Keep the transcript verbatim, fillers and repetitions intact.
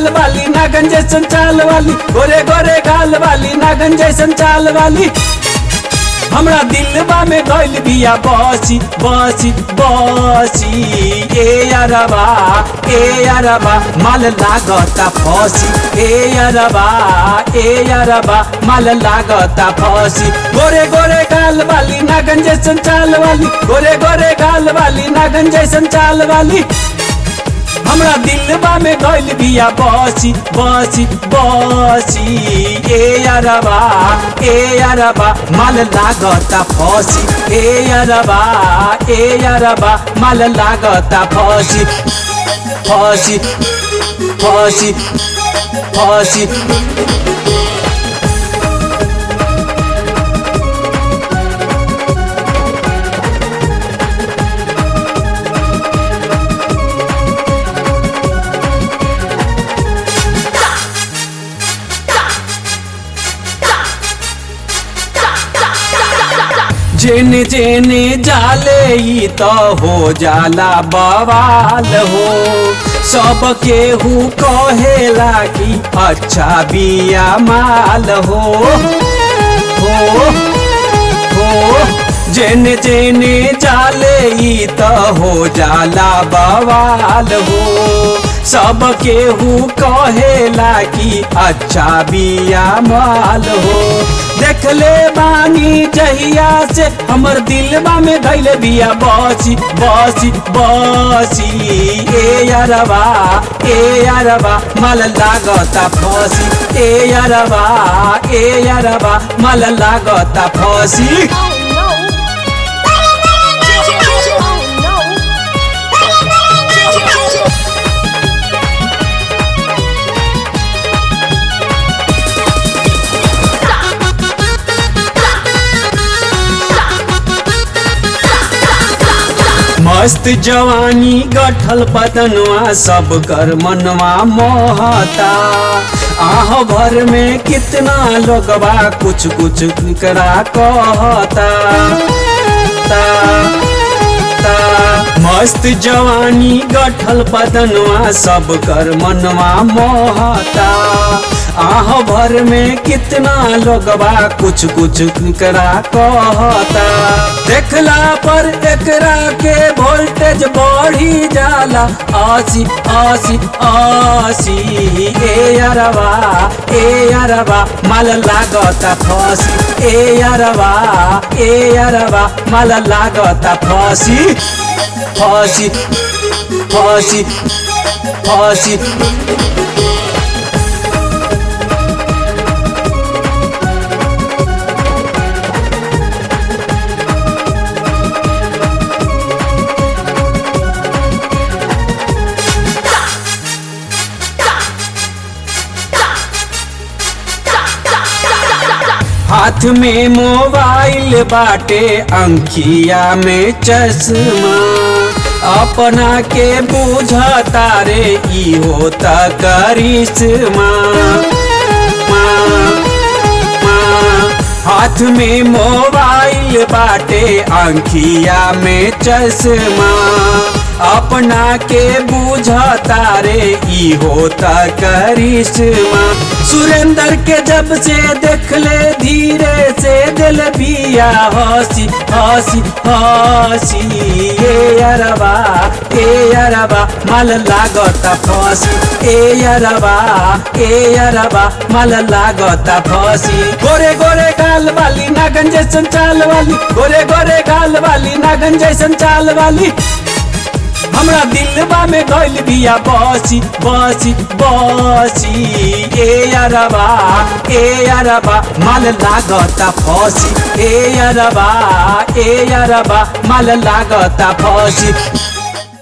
गाल वाली नागन जैसन चाल वाली, गोरे गोरे गाल वाली नागन जैसन चाल वाली। हमरा दिलबा में गइल बिया बसी बसी बसी। ए यारबा ए यारबा माल लागता फसी। ए यारबा ए यारबा माल लागता फसी। गोरे गोरे गाल वाली नागन जैसन चाल वाली, गोरे गोरे गाल वाली नागन जैसन चाल वाली। हमरा दिलबा में गइल बिया बसी बसी बसी। ए यारबा ए यारबा माल लागता फसी। ए यारबा ए यारबा माल लागता फसी फसी फसी फसी। जेने जेने जाले ई तो हो जाला बवाल हो। सब केहू कहेला कि अच्छा बिया माल हो हो हो। जेने जेने जाले ई तो हो जाला बवाल हो। सब केहू कहेला कि अच्छा बिया माल हो। देखले बानी जहिया से हमर दिलबा में गइल बिया बसी बसी बसी। ए यारबा ए यारबा माल लागता फसी। ए यारबा ए यारबा माल लागता फसी। मस्त जवानी गठल बदनवा सब कर मनवा मोहता। आह भर में कितना लोगवा कुछ कुछ करा कहता। ता, ता, मस्त जवानी गठल बदनवा सब कर मनवा मोहता। आह भर में कितना लोगवा कुछ कुछ करा कहता। देखला पर एकरा के वोल्टेज बढ़ी जाला आसी आसी आसी। ए यारबा ए यारबा माल लागता फसी। ए यारबा ए यारबा माल लागता फसी फसी फसी फसी। हाथ में मोबाइल बाटे अंखिया में चश्मा। अपना के बुझता रे ई होता करिश्मा। हाथ में मोबाइल बाटे अंखिया में चश्मा। अपना के बुझता रे ई होता करिश्मा। सुरेंद्र के जब से देखले धीरे से दिल बिया हसी हसी हसी। ए यारबा ए यारबा माल लागता फसी। ए यारबा ए यारबा माल लागता फसी। गोरे गोरे गाल वाली नागन जैसन चाल वाली, गोरे गोरे गाल वाली नागन जैसन चाल वाली। हमरा दिलबा में गइल बिया बसी बसी बसी। ए यारबा ए यारबा माल लागता फसी। ए यारबा ए यारबा माल लागता फसी।